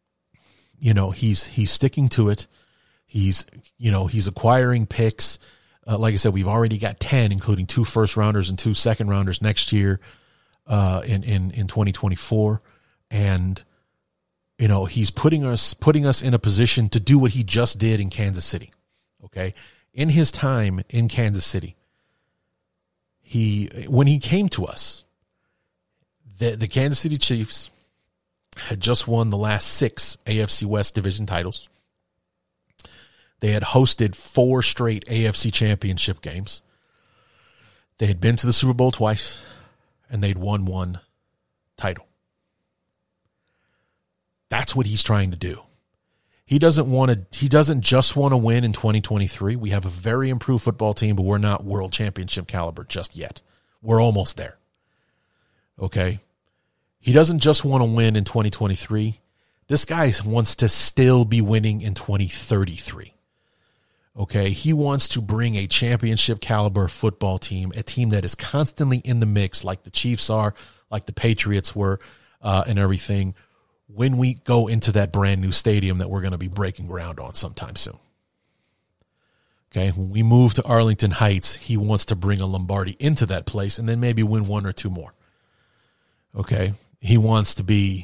he's sticking to it. He's acquiring picks Like I said, we've already got 10, including 2 first-rounders and 2 second-rounders next year in 2024. And, you know, he's putting us in a position to do what he just did in Kansas City, okay? In his time in Kansas City, when he came to us, the Kansas City Chiefs had just won the last 6 AFC West division titles. They had hosted 4 straight AFC championship games. They had been to the Super Bowl twice, and they'd won 1 title. That's what he's trying to do. He doesn't just want to win in 2023. We have a very improved football team, but we're not world championship caliber just yet. We're almost there. Okay? He doesn't just want to win in 2023. This guy wants to still be winning in 2033. Okay, he wants to bring a championship caliber football team, a team that is constantly in the mix, like the Chiefs are, like the Patriots were, and everything, when we go into that brand new stadium that we're going to be breaking ground on sometime soon. Okay, when we move to Arlington Heights, he wants to bring a Lombardi into that place and then maybe win 1 or 2 more. Okay, he wants to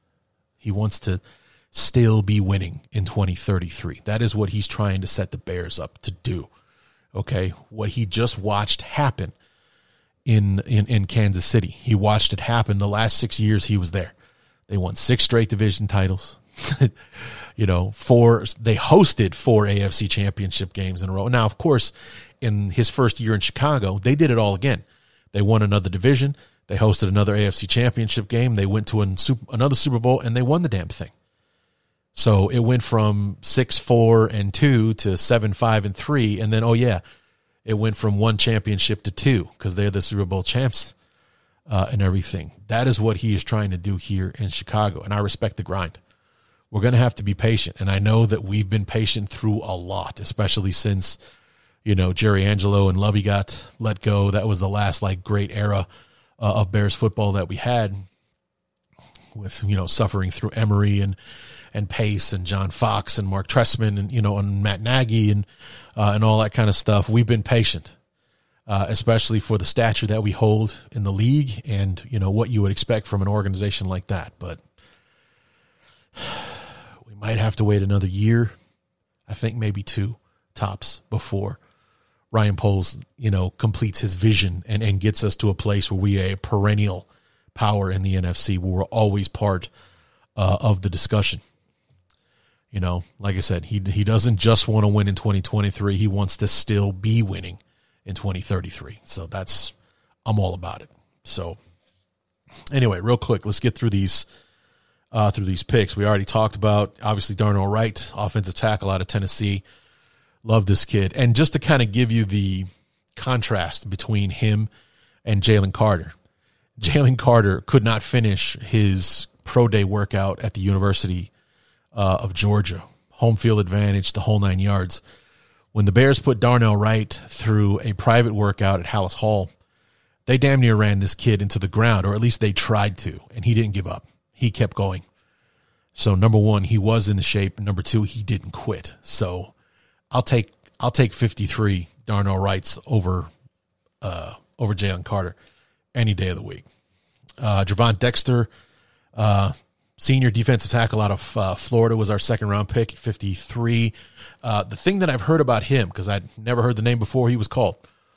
still be winning in 2033. That is what he's trying to set the Bears up to do. Okay, what he just watched happen in Kansas City. He watched it happen the last 6 years he was there. They won 6 straight division titles. You know, they hosted 4 AFC championship games in a row. Now, of course, in his first year in Chicago, they did it all again. They won another division. They hosted another AFC championship game. They went to another Super Bowl, and they won the damn thing. So it went from 6-4-2 to 7-5-3, and then it went from 1 championship to 2 because they're the Super Bowl champs and everything. That is what he is trying to do here in Chicago, and I respect the grind. We're going to have to be patient, and I know that we've been patient through a lot, especially since, you know, Jerry Angelo and Lovey got let go. That was the last great era of Bears football that we had, with, you know, suffering through Emery and Pace and John Fox and Mark Trestman and, you know, and Matt Nagy and all that kind of stuff. We've been patient, especially for the stature that we hold in the league and, you know, what you would expect from an organization like that. But we might have to wait another year, I think maybe 2 tops, before Ryan Poles, you know, completes his vision and gets us to a place where we are a perennial power in the NFC, where we're always part of the discussion. You know, like I said, he doesn't just want to win in 2023. He wants to still be winning in 2033. So I'm all about it. So anyway, real quick, let's get through these picks. We already talked about, obviously, Darnell Wright, offensive tackle out of Tennessee. Love this kid. And just to kind of give you the contrast between him and Jalen Carter. Jalen Carter could not finish his pro day workout at the University of Georgia. Home field advantage, the whole 9 yards. When the Bears put Darnell Wright through a private workout at Hallis Hall, they damn near ran this kid into the ground, or at least they tried to, and he didn't give up. He kept going. So, number 1, he was in the shape. Number 2, he didn't quit. So, I'll take 53 Darnell Wrights over Jalen Carter any day of the week. Javon Dexter, senior defensive tackle out of Florida, was our second-round pick at 53. The thing that I've heard about him, because I'd never heard the name before he was called,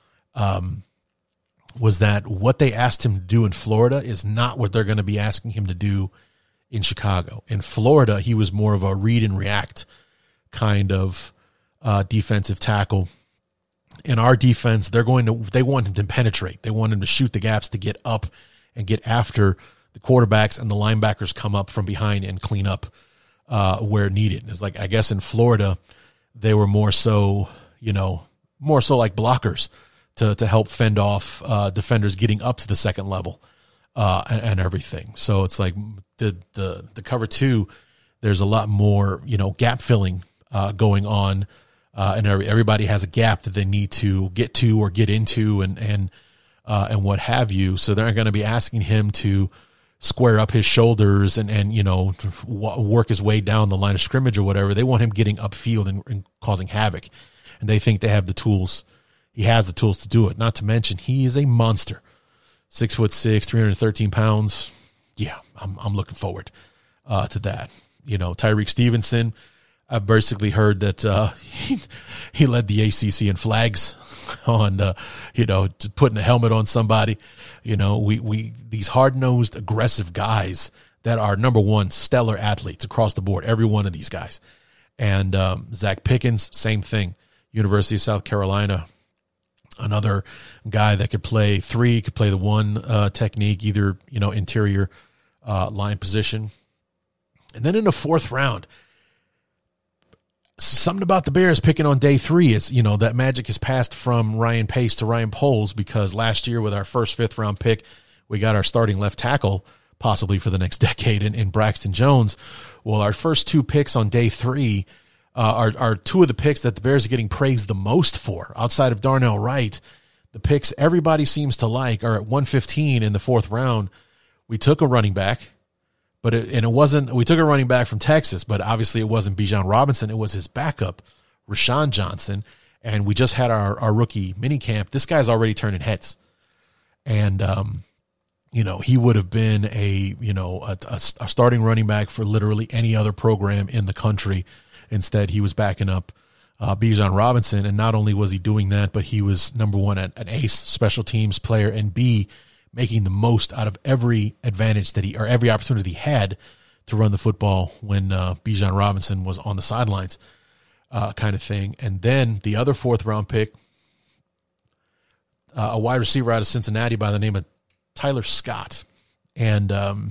was that what they asked him to do in Florida is not what they're going to be asking him to do in Chicago. In Florida, he was more of a read and react kind of defensive tackle. In our defense, they want him to penetrate. They want him to shoot the gaps, to get up and get after the quarterbacks, and the linebackers come up from behind and clean up where needed. It's like, I guess in Florida, they were more so like blockers to help fend off defenders getting up to the second level and everything. So it's like the cover 2, there's a lot more, gap filling going on. And everybody has a gap that they need to get to or get into and what have you. So they're going to be asking him to square up his shoulders and work his way down the line of scrimmage or whatever. They want him getting upfield and causing havoc. And they think they have the tools he has the tools to do it. Not to mention, he is a monster. 6'6", 313 pounds. Yeah, I'm looking forward to that. You know, Tyreek Stevenson, I've basically heard that he led the ACC in flags on, putting a helmet on somebody. You know, we these hard-nosed, aggressive guys that are, number one, stellar athletes across the board, every one of these guys. And Zach Pickens, same thing. University of South Carolina, another guy that could play three, could play the one technique, either, interior line position. And then in the fourth round, something about the Bears picking on day 3 is, that magic has passed from Ryan Pace to Ryan Poles, because last year with our first 5th round pick, we got our starting left tackle possibly for the next decade in Braxton Jones. Well, our first 2 picks on day 3 are 2 of the picks that the Bears are getting praised the most for, outside of Darnell Wright. The picks everybody seems to like are at 115 in the 4th round. We took a running back, we took a running back from Texas, but obviously it wasn't Bijan Robinson. It was his backup, Rashawn Johnson. And we just had our rookie mini camp. This guy's already turning heads. And, he would have been a starting running back for literally any other program in the country. Instead, he was backing up Bijan Robinson. And not only was he doing that, but he was, number one, an ace special teams player, and B, making the most out of every advantage every opportunity he had to run the football when Bijan Robinson was on the sidelines, kind of thing. And then the other 4th round pick, a wide receiver out of Cincinnati by the name of Tyler Scott. And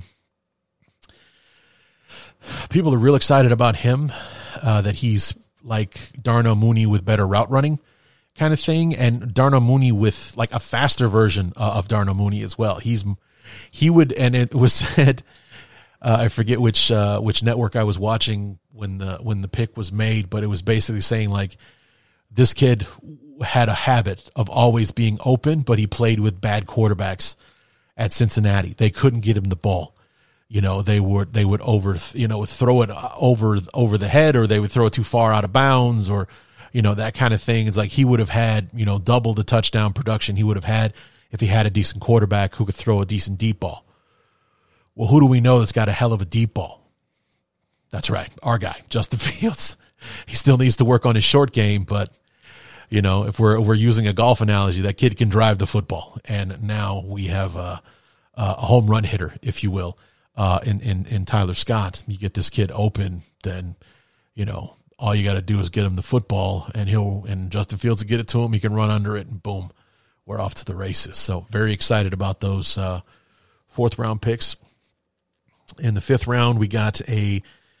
people are real excited about him, that he's like Darnell Mooney with better route running kind of thing, and Darnell Mooney with like a faster version of Darnell Mooney as well. And it was said, I forget which network I was watching when the pick was made, but it was basically saying like this kid had a habit of always being open, but he played with bad quarterbacks at Cincinnati. They couldn't get him the ball. They would throw it over the head, or they would throw it too far out of bounds, or that kind of thing. It's like he would have had, double the touchdown production he would have had if he had a decent quarterback who could throw a decent deep ball. Well, who do we know that's got a hell of a deep ball? That's right, our guy, Justin Fields. He still needs to work on his short game, but, if we're using a golf analogy, that kid can drive the football. And now we have a home run hitter, if you will, in Tyler Scott. You get this kid open, then, all you got to do is get him the football, and Justin Fields will get it to him. He can run under it, and boom, we're off to the races. So very excited about those 4th round picks. In the 5th round, we got a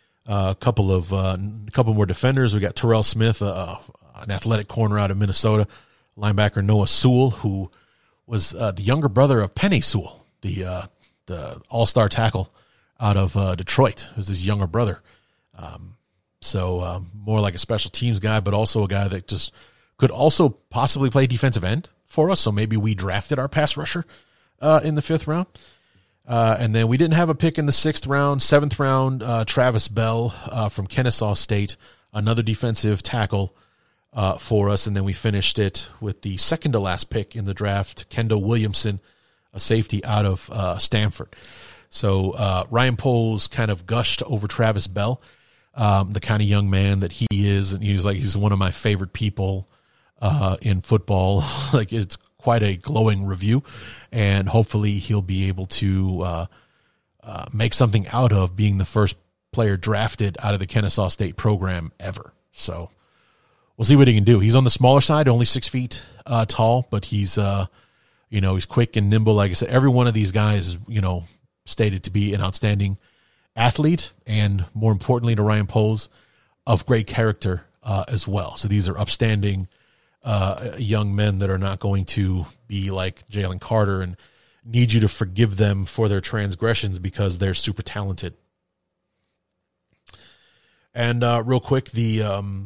couple more defenders. We got Terrell Smith, an athletic corner out of Minnesota, linebacker Noah Sewell, who was the younger brother of Penei Sewell, the all-star tackle out of Detroit. It was his younger brother. So more like a special teams guy, but also a guy that just could also possibly play defensive end for us. So maybe we drafted our pass rusher in the 5th round. And then we didn't have a pick in the 6th round. 7th round, Travis Bell from Kennesaw State, another defensive tackle for us. And then we finished it with the second to last pick in the draft, Kendall Williamson, a safety out of Stanford. So Ryan Poles kind of gushed over Travis Bell, the kind of young man that he is. And he's one of my favorite people in football. Like, it's quite a glowing review, and hopefully he'll be able to make something out of being the first player drafted out of the Kennesaw State program ever. So we'll see what he can do. He's on the smaller side, only 6 feet tall, but he's he's quick and nimble. Like I said, every one of these guys is stated to be an outstanding athlete, and more importantly to Ryan Poles, of great character as well. So these are upstanding young men that are not going to be like Jalen Carter and need you to forgive them for their transgressions because they're super talented. And real quick, the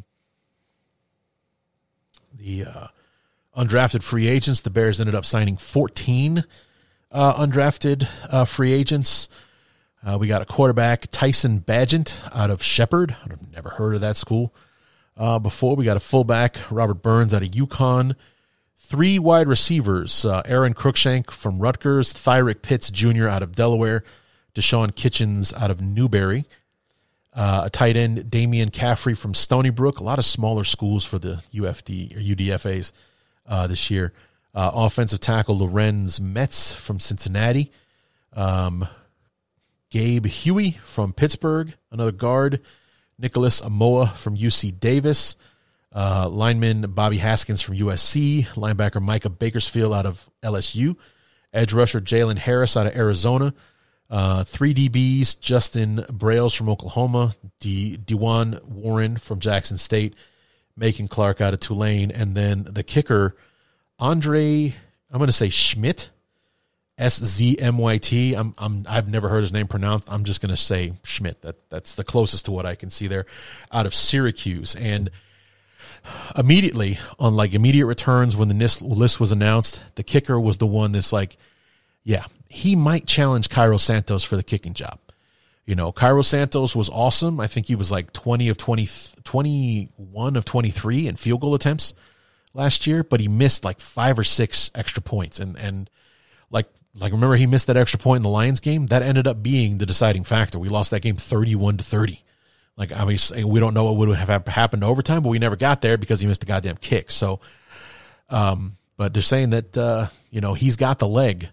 undrafted free agents, the Bears ended up signing 14 undrafted free agents. We got a quarterback, Tyson Bagent, out of Shepherd. I've never heard of that school before. We got a fullback, Robert Burns, out of UConn. 3 wide receivers, Aaron Cruikshank from Rutgers, Thyrick Pitts Jr. out of Delaware, Deshaun Kitchens out of Newberry, a tight end, Damian Caffrey from Stony Brook. A lot of smaller schools for the UFD or UDFAs this year. Offensive tackle, Lorenz Metz from Cincinnati. Gabe Huey from Pittsburgh, another guard. Nicholas Amoa from UC Davis. Lineman Bobby Haskins from USC. Linebacker Micah Bakersfield out of LSU. Edge rusher Jalen Harris out of Arizona. 3 DBs, Justin Brailes from Oklahoma. Dewan Warren from Jackson State. Macon Clark out of Tulane. And then the kicker, Andre, I'm going to say Schmidt. SZMYT. I've never heard his name pronounced. I'm just going to say Schmidt. That's the closest to what I can see there, out of Syracuse. And immediately, on like immediate returns when the list was announced, the kicker was the one that's like, yeah, he might challenge Cairo Santos for the kicking job. You know, Cairo Santos was awesome. I think he was like 21 of 23 in field goal attempts last year, but he missed like 5 or 6 extra points. And like remember he missed that extra point in the Lions game? That ended up being the deciding factor. We lost that game 31-30. Like, obviously, we don't know what would have happened to overtime, but we never got there because he missed a goddamn kick. So, but they're saying that, he's got the leg,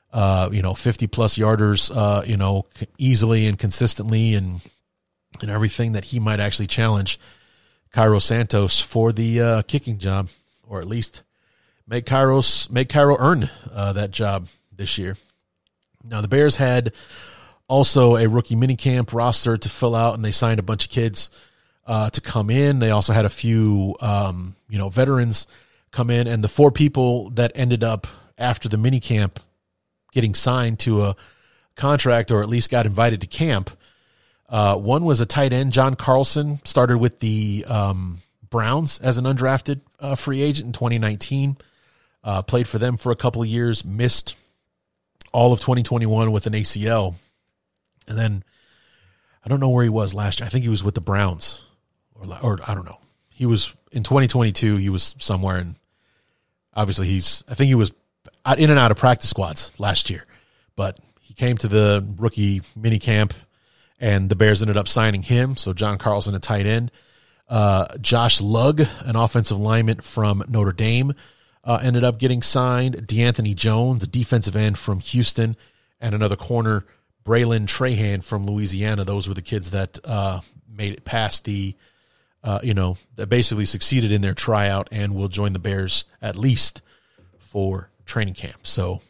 50-plus yarders, easily and consistently and everything, that he might actually challenge Cairo Santos for the kicking job, or at least make Cairo earn that job this year. Now, the Bears had also a rookie minicamp roster to fill out, and they signed a bunch of kids to come in. They also had a few, veterans come in, and the 4 people that ended up after the minicamp getting signed to a contract, or at least got invited to camp. One was a tight end, John Carlson, started with the Browns as an undrafted free agent in 2019, played for them for a couple of years, missed all of 2021 with an ACL. And then I don't know where he was last year. I think he was with the Browns, or I don't know. He was in 2022. He was somewhere, and obviously I think he was in and out of practice squads last year. But he came to the rookie mini camp, and the Bears ended up signing him. So John Carlson, a tight end, Josh Lugg, an offensive lineman from Notre Dame, ended up getting signed. DeAnthony Jones, a defensive end from Houston, and another corner, Braylon Trahan from Louisiana. Those were the kids that made it past that basically succeeded in their tryout and will join the Bears at least for training camp. So,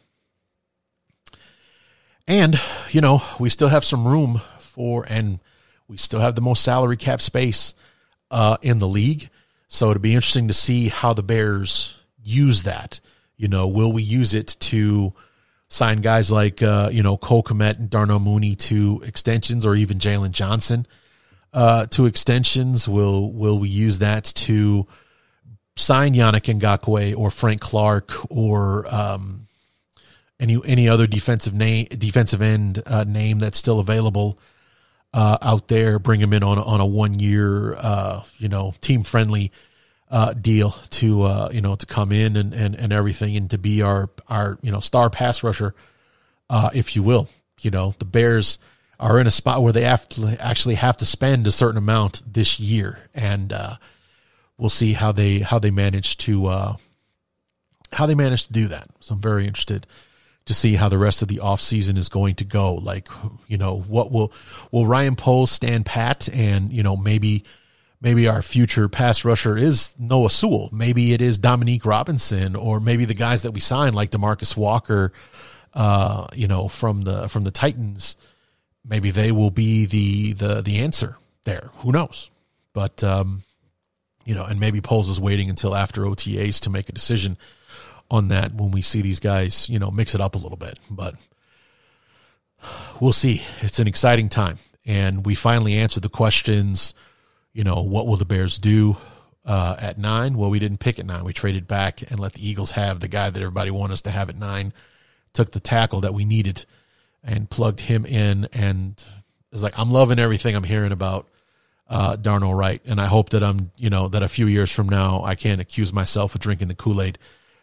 and, we still have some room and we still have the most salary cap space in the league. So it'll be interesting to see how the Bears use that. Will we use it to sign guys like, Cole Kmet and Darnell Mooney to extensions, or even Jalen Johnson to extensions? Will we use that to sign Yannick Ngakoue or Frank Clark or any other defensive end name that's still available out there? Bring him in on a 1-year, team friendly deal to come in and everything, and to be our star pass rusher, if you will. The Bears are in a spot where they actually have to spend a certain amount this year, and we'll see how they manage to do that. So I'm very interested to see how the rest of the offseason is going to go. Like, what will Ryan Poles stand pat, and maybe our future pass rusher is Noah Sewell. Maybe it is Dominique Robinson, or maybe the guys that we signed like DeMarcus Walker, from the Titans. Maybe they will be the answer there. Who knows? But, and maybe Poles is waiting until after OTAs to make a decision on that when we see these guys, mix it up a little bit. But we'll see. It's an exciting time. And we finally answered the questions. What will the Bears do at 9? Well, we didn't pick at 9. We traded back and let the Eagles have the guy that everybody wanted us to have at 9, took the tackle that we needed and plugged him in. And it's like, I'm loving everything I'm hearing about Darnell Wright. And I hope that that a few years from now, I can't accuse myself of drinking the Kool-Aid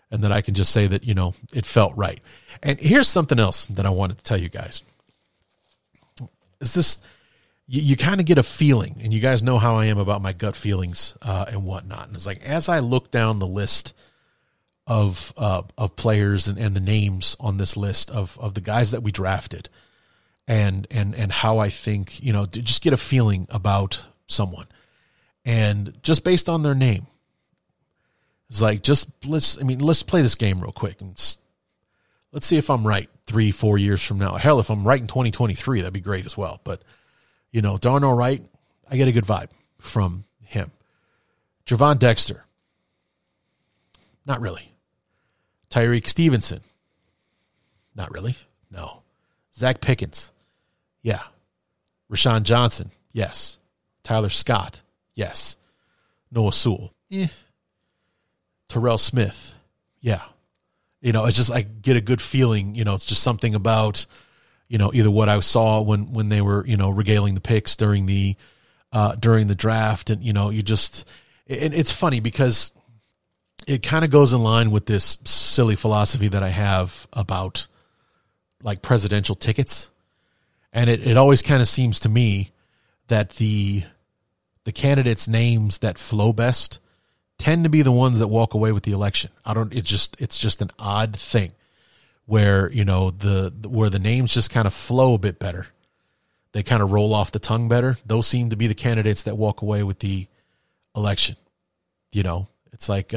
and that I can just say that, it felt right. And here's something else that I wanted to tell you guys. Is this, you kind of get a feeling, and you guys know how I am about my gut feelings and whatnot. And it's like, as I look down the list of players and the names on this list of the guys that we drafted, and how I think, just get a feeling about someone, and just based on their name, it's like, let's play this game real quick, and let's see if I'm right 3-4 years from now. Hell, if I'm right in 2023, that'd be great as well. But Darnell Wright, I get a good vibe from him. Javon Dexter, not really. Tyreek Stevenson, not really. No. Zach Pickens, yeah. Rashawn Johnson, yes. Tyler Scott, yes. Noah Sewell, Terrell Smith, yeah. It's just, I get a good feeling, it's just something about, either what I saw when they were, regaling the picks during the draft, and, it's funny because it kind of goes in line with this silly philosophy that I have about like presidential tickets. And it always kind of seems to me that the candidates' names that flow best tend to be the ones that walk away with the election. It's just an odd thing where, where the names just kind of flow a bit better. They kind of roll off the tongue better. Those seem to be the candidates that walk away with the election. It's like,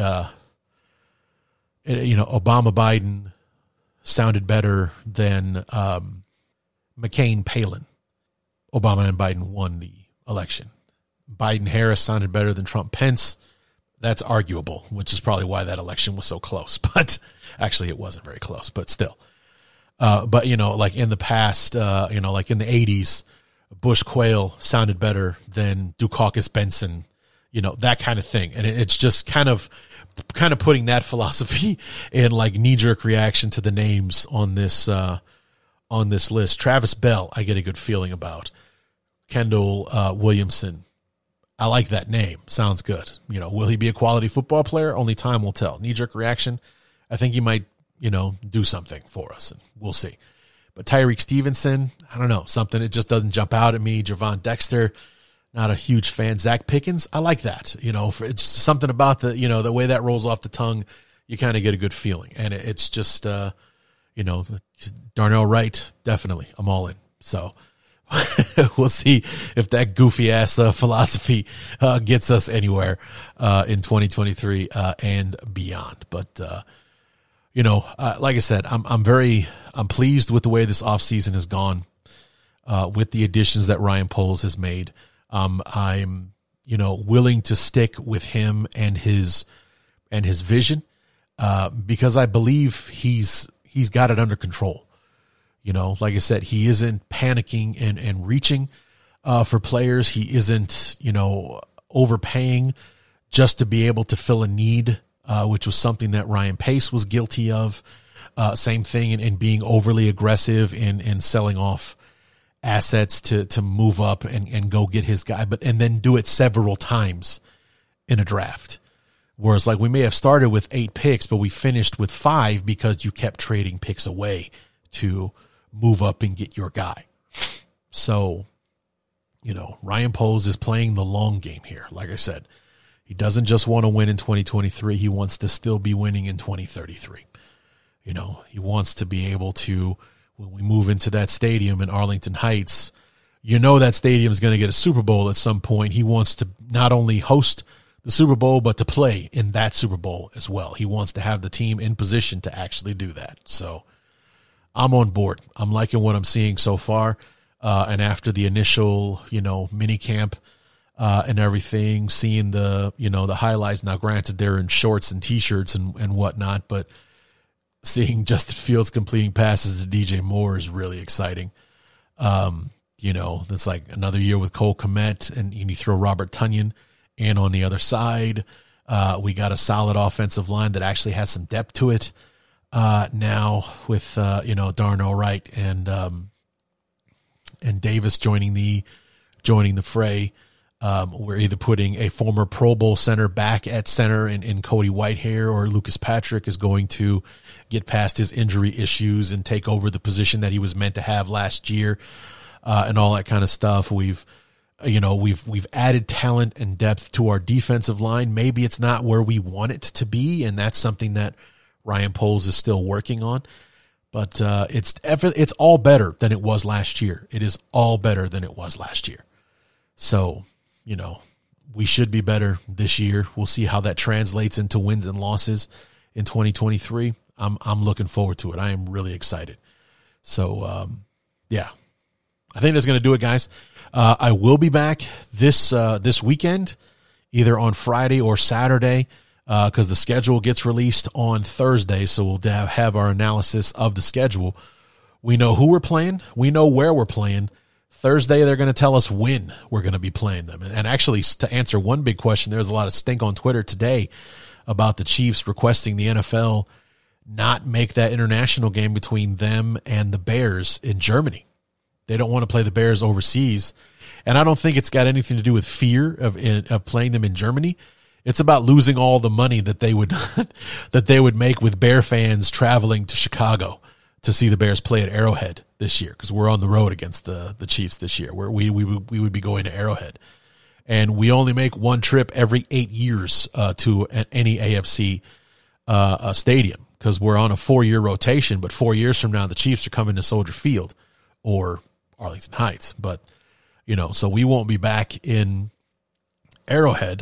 Obama Biden sounded better than McCain Palin. Obama and Biden won the election. Biden Harris sounded better than Trump Pence. That's arguable, which is probably why that election was so close. But actually, it wasn't very close, but still. But, like in the past, like in the 80s, Bush Quayle sounded better than Dukakis Benson, that kind of thing. And it's just kind of putting that philosophy in like knee-jerk reaction to the names on this list. Travis Bell, I get a good feeling about. Kendall Williamson, I like that name. Sounds good. Will he be a quality football player? Only time will tell. Knee-jerk reaction, I think he might, do something for us, and we'll see. But Tyreek Stevenson, I don't know, something, it just doesn't jump out at me. Javon Dexter, not a huge fan. Zach Pickens, I like that. It's something about the, the way that rolls off the tongue, you kind of get a good feeling. And it's just, Darnell Wright, definitely, I'm all in. So we'll see if that goofy ass philosophy gets us anywhere in 2023 and beyond. But like I said, I'm pleased with the way this offseason has gone, with the additions that Ryan Poles has made. I'm willing to stick with him and his vision, because I believe he's got it under control. Like I said, he isn't panicking and reaching for players. He isn't, overpaying just to be able to fill a need, which was something that Ryan Pace was guilty of. Same thing in being overly aggressive in selling off assets to move up and go get his guy, and then do it several times in a draft. Whereas like we may have started with 8 picks, but we finished with 5 because you kept trading picks away to move up and get your guy. So, Ryan Poles is playing the long game here. Like I said, he doesn't just want to win in 2023. He wants to still be winning in 2033. He wants to be able to, when we move into that stadium in Arlington Heights, that stadium is going to get a Super Bowl at some point. He wants to not only host the Super Bowl, but to play in that Super Bowl as well. He wants to have the team in position to actually do that. So I'm on board. I'm liking what I'm seeing so far. And after the initial, mini camp and everything, seeing the highlights. Now, granted, they're in shorts and T-shirts and whatnot, but seeing Justin Fields completing passes to DJ Moore is really exciting. That's like another year with Cole Kmet, and you throw Robert Tonyan in on the other side. We got a solid offensive line that actually has some depth to it now with Darnell Wright and Davis joining the fray. We're either putting a former Pro Bowl center back at center in Cody Whitehair, or Lucas Patrick is going to get past his injury issues and take over the position that he was meant to have last year, and all that kind of stuff. We've added talent and depth to our defensive line. Maybe it's not where we want it to be, and that's something that Ryan Poles is still working on. But it's all better than it was last year. It is all better than it was last year. So, we should be better this year. We'll see how that translates into wins and losses in 2023. I'm looking forward to it. I am really excited. So, yeah, I think that's going to do it, guys. I will be back this weekend, either on Friday or Saturday, because the schedule gets released on Thursday. So we'll have our analysis of the schedule. We know who we're playing. We know where we're playing. Thursday, they're going to tell us when we're going to be playing them. And actually, to answer one big question, there's a lot of stink on Twitter today about the Chiefs requesting the NFL not make that international game between them and the Bears in Germany. They don't want to play the Bears overseas. And I don't think it's got anything to do with fear of playing them in Germany. It's about losing all the money that they would that they would make with Bear fans traveling to Chicago to see the Bears play at Arrowhead this year, because we're on the road against the Chiefs this year, where we would be going to Arrowhead. And we only make one trip every 8 years to any AFC stadium, because we're on a 4-year rotation. But 4 years from now, the Chiefs are coming to Soldier Field or Arlington Heights. But, so we won't be back in Arrowhead,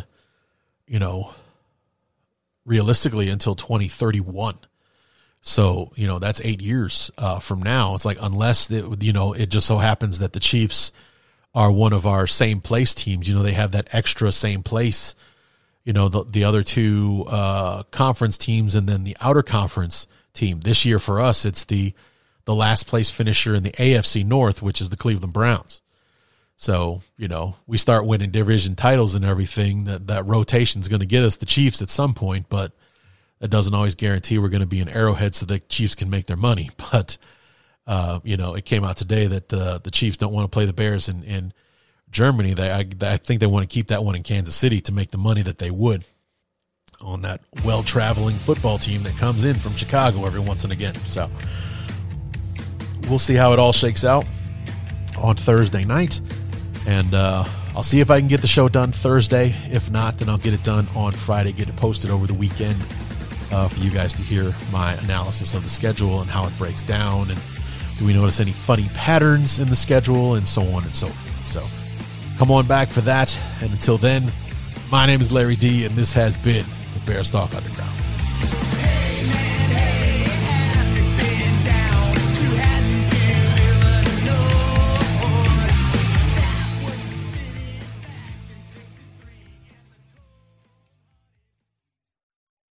realistically until 2031. So, that's 8 years from now. It's like, unless, it just so happens that the Chiefs are one of our same place teams. They have that extra same place, the other two conference teams and then the outer conference team. This year for us, it's the last place finisher in the AFC North, which is the Cleveland Browns. So, we start winning division titles and everything. That rotation is going to get us the Chiefs at some point, but that doesn't always guarantee we're going to be in Arrowhead so the Chiefs can make their money. But, it came out today that the Chiefs don't want to play the Bears in Germany. I think they want to keep that one in Kansas City to make the money that they would on that well-traveling football team that comes in from Chicago every once and again. So we'll see how it all shakes out on Thursday night. And I'll see if I can get the show done Thursday. If not, then I'll get it done on Friday, get it posted over the weekend for you guys to hear my analysis of the schedule and how it breaks down, and do we notice any funny patterns in the schedule, and so on and so forth. So come on back for that. And until then, my name is Larry D, and this has been the Bears Talk Underground.